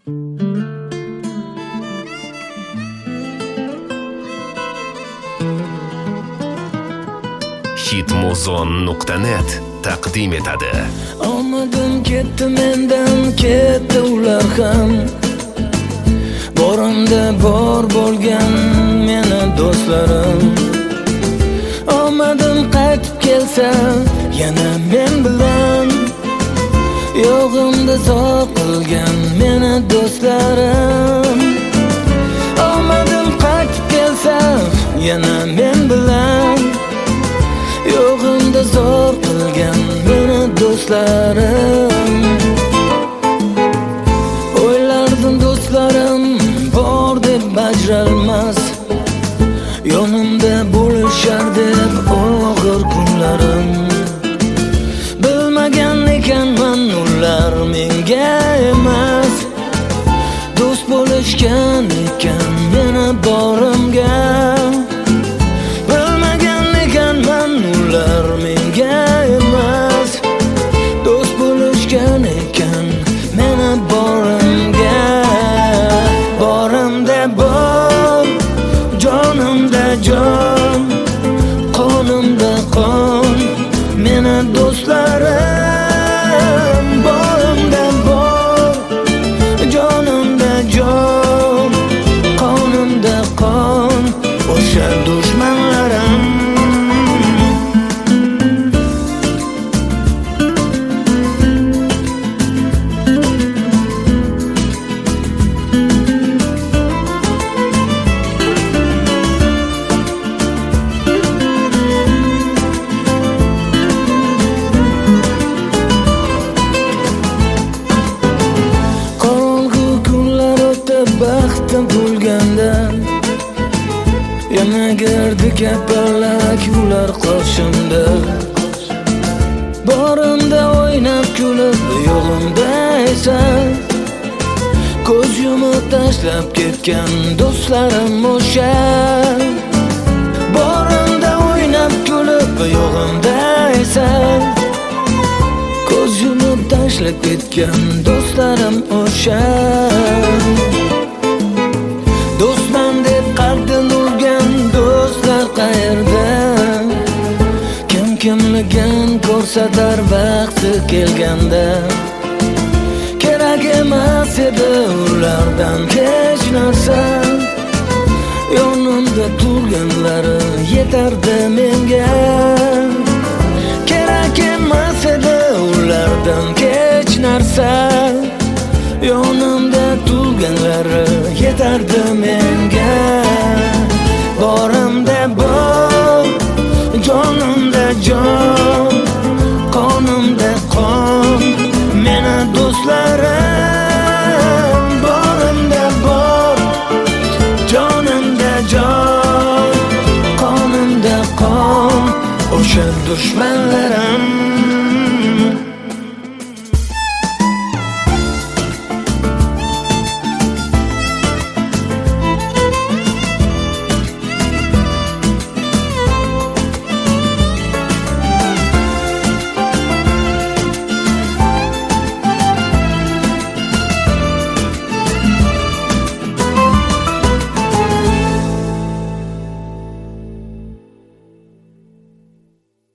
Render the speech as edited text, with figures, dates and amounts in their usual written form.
Hitmuzon.net taqdim etadi. Omadim ketdi mendan, ketdi ular ham. Borimda bor bo'lgan meni do'stlarim. Omadim qaytib kelsa, yana men bilan yo'g'imda zor qilgan meni do'stlarim. Omadim qaytib kelsa, yana men bilan yo'g'imda zor qilgan meni do'stlarim. O'ylardim do'stlarim bor deb bajralmas, yonimda bo'lishar deb og'ir kunlarim. Bilmagan ekanman ular menga emas, do'st bo'lishgan ekan meni borimga. Bilmagan ekanman ular menga emas, do'st bo'lishgan ekan meni borimga. Borimda bor, jonimda jon, qonimda qon meni do'stlarim. Borimda bor, jonimda jon, qonimda qon o'sha dushmanlarim. Baxtim bo'lganda yana girdi kapalak ular qoshimda. Borimda o'ynab kulib, yo'g'imda esa ko'z yumib tashlab ketgan do'stlarim o'sha. Borimda o'ynab kulib, yo'g'imda esa ko'z yumib tashlab ketgan do'stlarim o'sha. Do'stman deb qalbdan urgan do'stlar qayerda? Kim kimligin ko'rsatar vaqti kelganda. Kerak emas edi ulardan hech narsa, yonimda turganlari yetardi menga. Kerak emas edi ulardan hech narsa, yonimda turganlari yetardi menga. Borimda bor, jonimda jon, qonimda qon meni do'stlarim. Borimda bor, jonimda jon, qonimda qon o'sha dushman